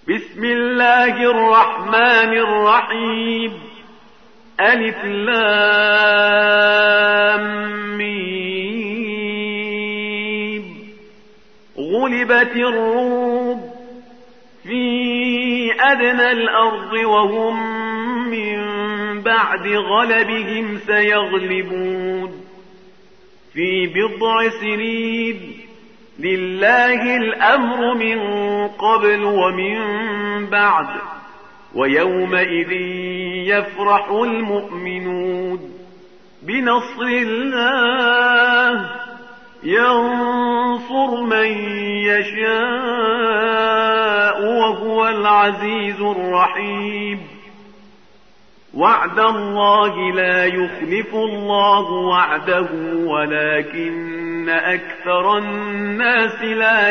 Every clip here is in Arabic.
بسم الله الرحمن الرحيم. ألف لام ميم. غلبت الروم في أدنى الأرض وهم من بعد غلبهم سيغلبون في بضع سنين. لله الأمر من قبل ومن بعد ويومئذ يفرح المؤمنون بنصر الله ينصر من يشاء وهو العزيز الرحيم. وعد الله لا يخلف الله وعده ولكن أكثر الناس لا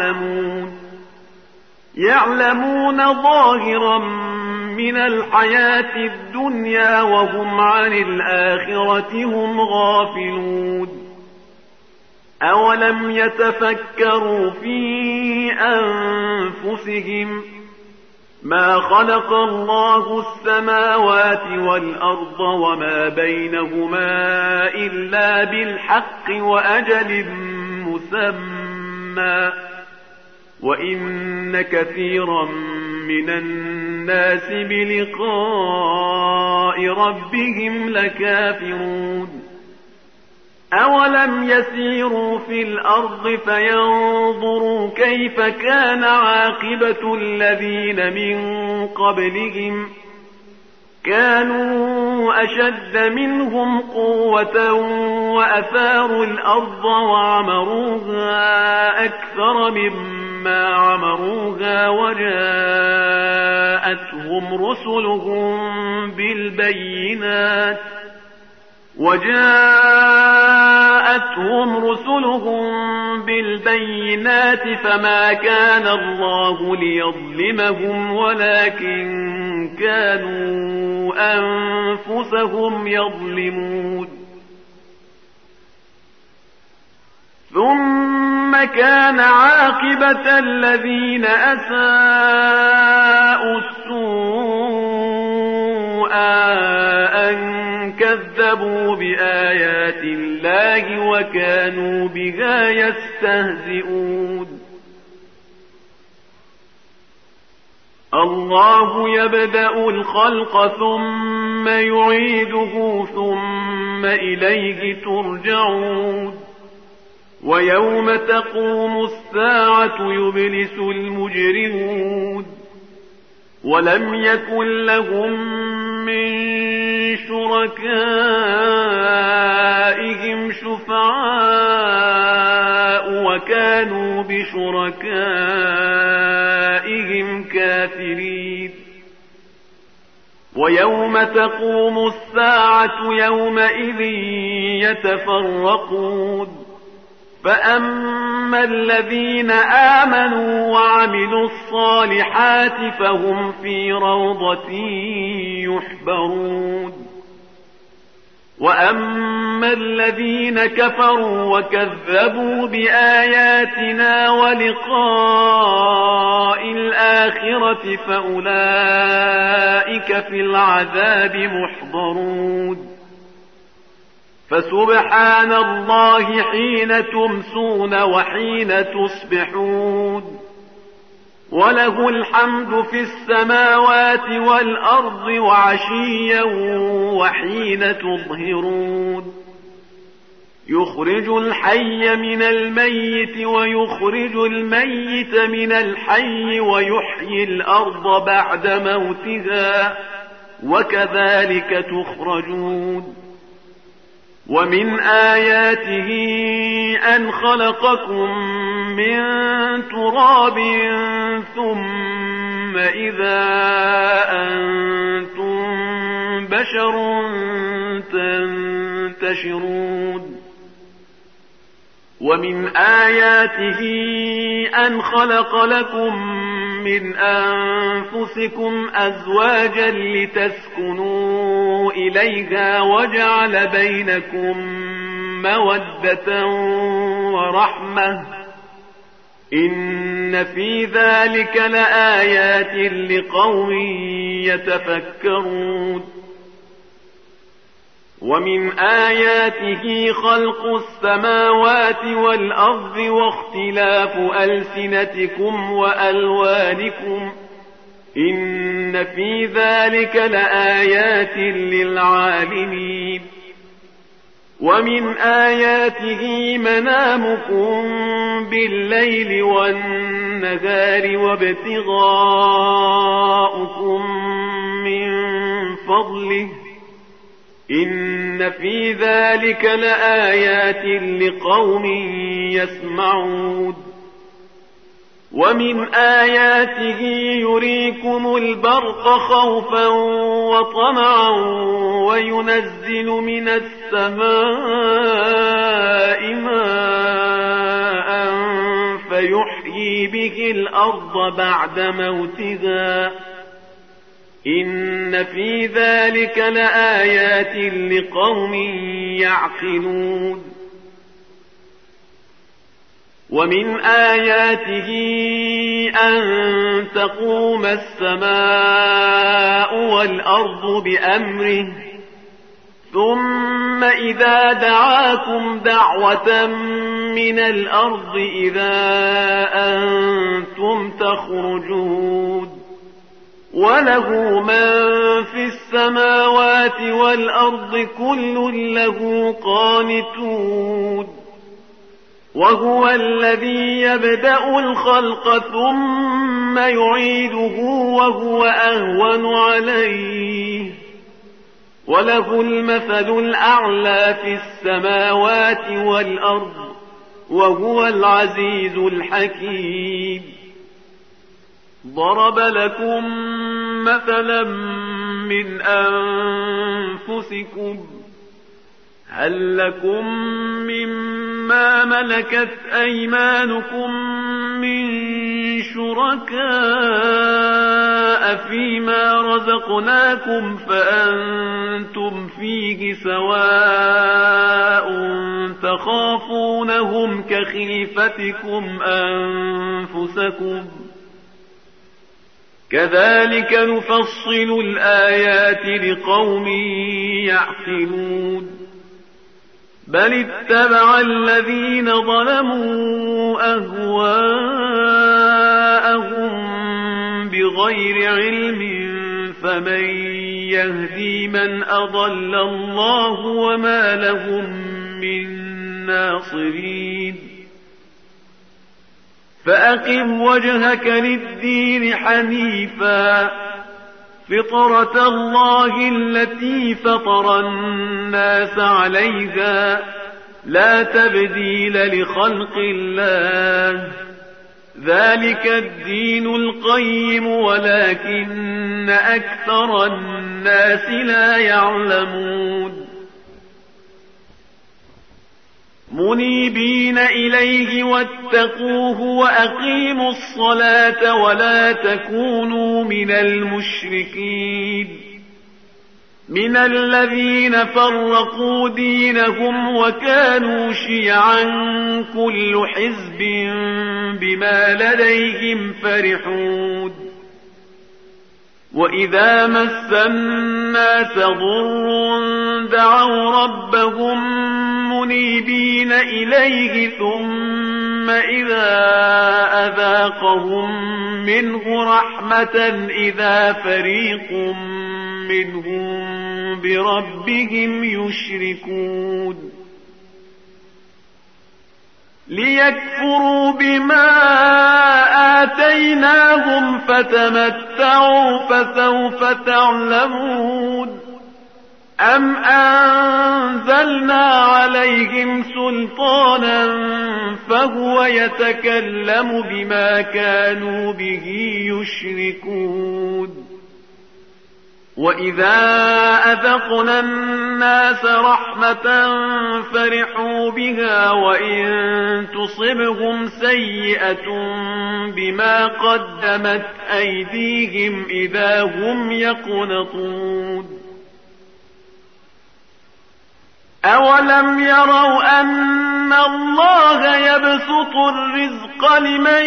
يعلمون ظاهرا من الحياة الدنيا وهم عن الآخرة هم غافلون. أولم يتفكروا في أنفسهم ما خلق الله السماوات والأرض وما بينهما إلا بالحق وأجل مسمى وإن كثيرا من الناس بلقاء ربهم لكافرون. أولم يسيروا في الأرض فينظروا كيف كان عاقبة الذين من قبلهم كانوا أشد منهم قوة وأثاروا الأرض وعمروها أكثر مما عمروها وجاءتهم رسلهم بالبينات فما كان الله ليظلمهم ولكن كانوا أنفسهم يظلمون. ثم كان عاقبة الذين أساءوا السوء أن كذبوا بآيات الله وكانوا بها يستهزئون. الله يبدأ الخلق ثم يعيده ثم إليه ترجعون. ويوم تقوم الساعة يبلس المجرمون ولم يكن لهم من شركائهم شفعاء وكانوا بشركائهم كافرين. ويوم تقوم الساعة يومئذ يتفرقون فأما الذين آمنوا وعملوا الصالحات فهم في روضة يحبرون. وأما الذين كفروا وكذبوا بآياتنا ولقاء الآخرة فأولئك في العذاب محضرون. فسبحان الله حين تمسون وحين تصبحون وله الحمد في السماوات والأرض وعشيا وحين تظهرون. يخرج الحي من الميت ويخرج الميت من الحي ويحيي الأرض بعد موتها وكذلك تخرجون. ومن آياته أن خلقكم من تراب ثم إذا أنتم بشر تنتشرون. ومن آياته أن خلق لكم من أنفسكم أزواجا لتسكنوا إليها وجعل بينكم مودة ورحمة إن في ذلك لآيات لقوم يتفكرون. ومن آياته خلق السماوات والأرض واختلاف ألسنتكم وألوانكم إن في ذلك لآيات للعالمين. ومن آياته منامكم بالليل والنهار وابتغاؤكم من فضله إن في ذلك لآيات لقوم يسمعون. ومن آياته يريكم البرق خوفا وطمعا وينزل من السماء ماء فيحيي به الأرض بعد موتها إن في ذلك لآيات لقوم يعقلون. ومن آياته أن تقوم السماء والأرض بأمره ثم إذا دعاكم دعوة من الأرض إذا أنتم تخرجون. وله من في السماوات والأرض كل له قانتون. وهو الذي يبدأ الخلق ثم يعيده وهو أهون عليه وله المثل الأعلى في السماوات والأرض وهو العزيز الحكيم. ضرب لكم مثلا من أنفسكم هل لكم مما ملكت أيمانكم من شركاء فيما رزقناكم فأنتم فيه سواء تخافونهم كخيفتكم أنفسكم كذلك نفصل الآيات لقوم يعقلون. بل اتبع الذين ظلموا أهواءهم بغير علم فمن يهدي من أضل الله وما لهم من ناصرين. فأقم وجهك للدين حنيفا فطرة الله التي فطر الناس عليها لا تبديل لخلق الله ذلك الدين القيم ولكن أكثر الناس لا يعلمون. منيبين إليه واتقوه وأقيموا الصلاة ولا تكونوا من المشركين من الذين فرقوا دينهم وكانوا شيعا كل حزب بما لديهم فرحون. وإذا مس الناس ضر دعوا ربهم منيبين إليه ثم إذا أذاقهم منه رحمة إذا فريق منهم بربهم يشركون. ليكفروا بما آتيناهم فتمتعوا فسوف تعلمون. أم أنزلنا عليهم سلطانا فهو يتكلم بما كانوا به يشركون. وإذا أذقنا الناس رحمة فرحوا بها وإن تصبهم سيئة بما قدمت أيديهم إذا هم يقنطون. أولم يروا أن الله يبسط الرزق لمن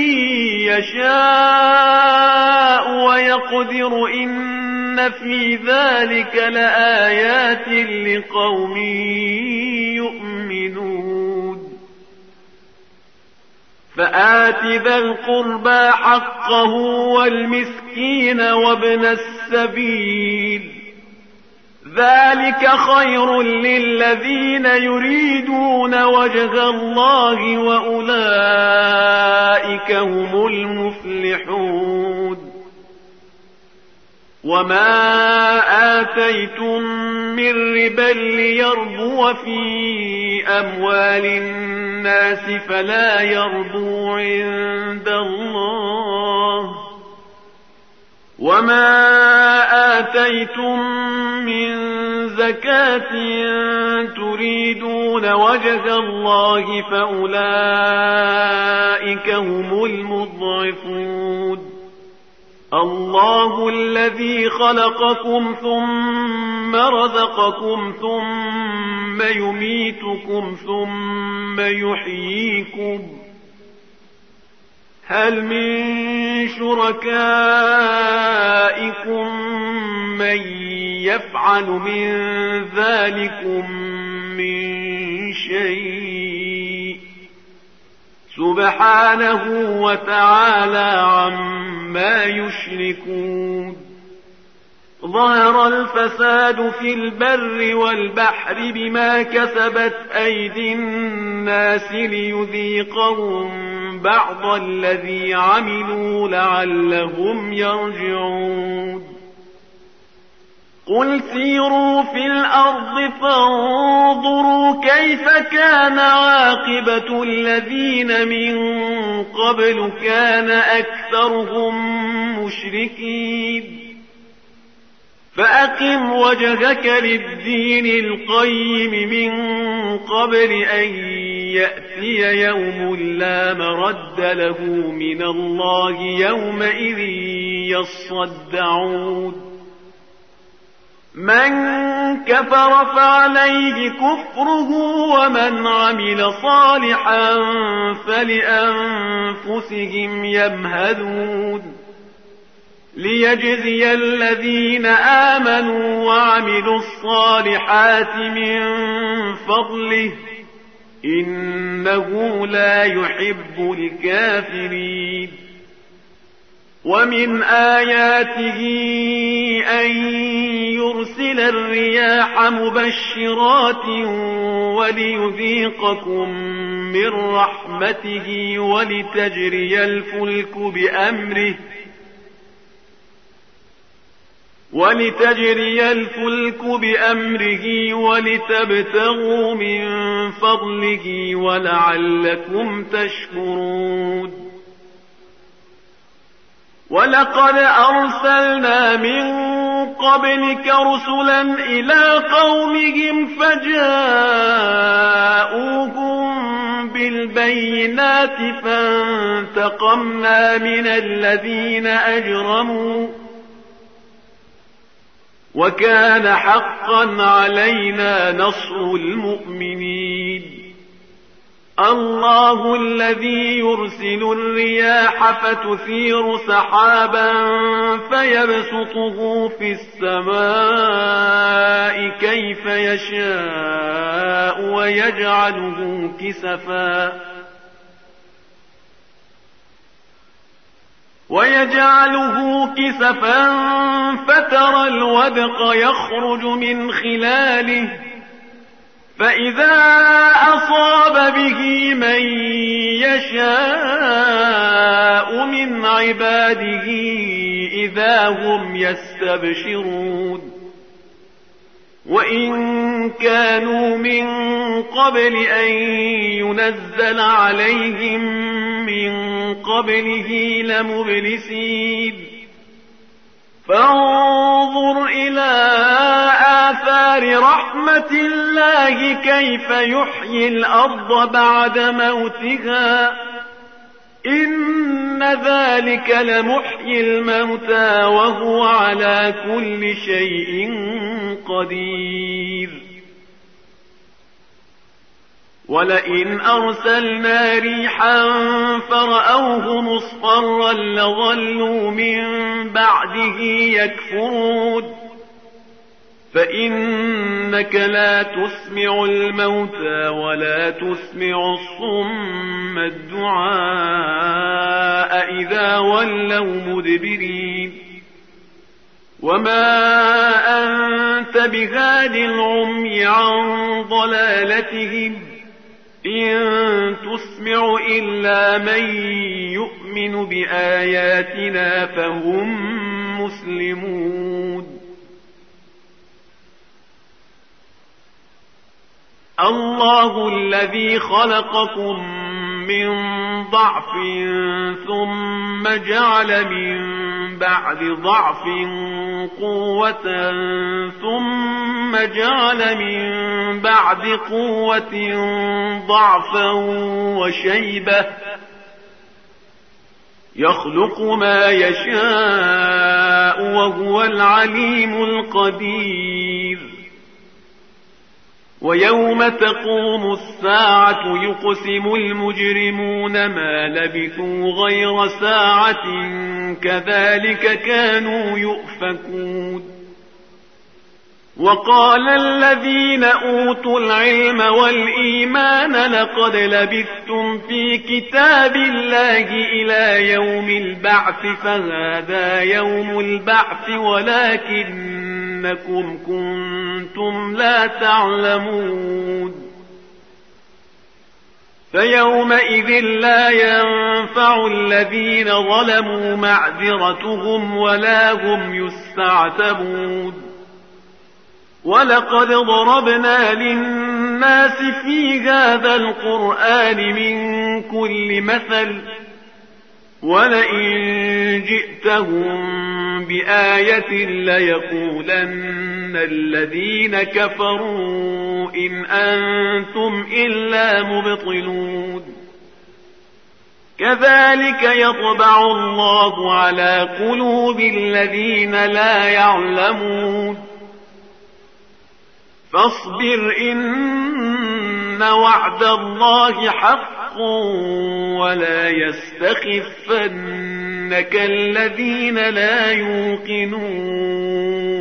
يشاء ويقدر إن في ذلك لآيات لقوم يؤمنون فآت ذا القربى حقه والمسكين وابن السبيل ذلك خير للذين يريدون وجه الله وأولئك هم المفلحون وما آتيتم من ربا ليربو في أموال الناس فلا يربو عند الله وما آتيتم من زكاة تريدون وجه الله فأولئك هم المضعفون الله الذي خلقكم ثم رزقكم ثم يميتكم ثم يحييكم هل من شركائكم من يفعل من ذلكم من شيء سبحانه وتعالى عما يشركون ظهر الفساد في البر والبحر بما كسبت أيدي الناس ليذيقهم بعض الذي عملوا لعلهم يرجعون قل سيروا في الأرض فانظروا كيف كان عاقبة الذين من قبل كان أكثرهم مشركين فأقم وجهك للدين القيم من قبل أن يأتي يوم لا مرد له من الله يومئذ يصدعون من كفر فعليه كفره ومن عمل صالحا فلأنفسهم يمهدون ليجزي الذين آمنوا وعملوا الصالحات من فضله إنه لا يحب الكافرين ومن آياته أن يرسل الرياح مبشرات وليذيقكم من رحمته ولتجري الفلك بأمره ولتبتغوا من فضله ولعلكم تشكرون ولقد أرسلنا من قبلك رسلا إلى قومهم فجاءوهم بالبينات فانتقمنا من الذين أجرموا وكان حقا علينا نصر المؤمنين الله الذي يرسل الرياح فتثير سحابا فيبسطه في السماء كيف يشاء ويجعله كسفا فترى الودق يخرج من خلاله فإذا أصاب به من يشاء من عباده إذا هم يستبشرون وإن كانوا من قبل أن ينزل عليهم من قبله لمبلسين فانظر إلى آثار رحمة الله كيف يحيي الأرض بعد موتها إن ذلك لمحيي الموتى وهو على كل شيء قدير ولئن أرسلنا ريحا فرأوه مصفرا لظلوا من بعده يكفرون فإنك لا تسمع الموتى ولا تسمع الصم الدعاء إذا ولوا مدبرين وما أنت بهاد العمي عن ضلالتهم إن تسمع إلا من يؤمن بآياتنا فهم مسلمون الله الذي خلقكم من ضعف ثم جعل من بعد ضعف قوة ثم جعل من بعد قوة ضعفا وشيبة يخلق ما يشاء وهو العليم القدير ويوم تقوم الساعة يقسم المجرمون ما لبثوا غير ساعة كذلك كانوا يؤفكون وقال الذين أوتوا العلم والإيمان لقد لبثتم في كتاب الله إلى يوم البعث فهذا يوم البعث ولكنكم كنتم لا تعلمون فيومئذ لا ينفع الذين ظلموا معذرتهم ولا هم يستعتبون ولقد ضربنا للناس في هذا القرآن من كل مثل ولئن جئتهم بآية ليقولن الذين كفروا إن أنتم إلا مبطلون كذلك يطبع الله على قلوب الذين لا يعلمون فاصبر إن وعد الله حق ولا يستخفنك الذين لا يوقنون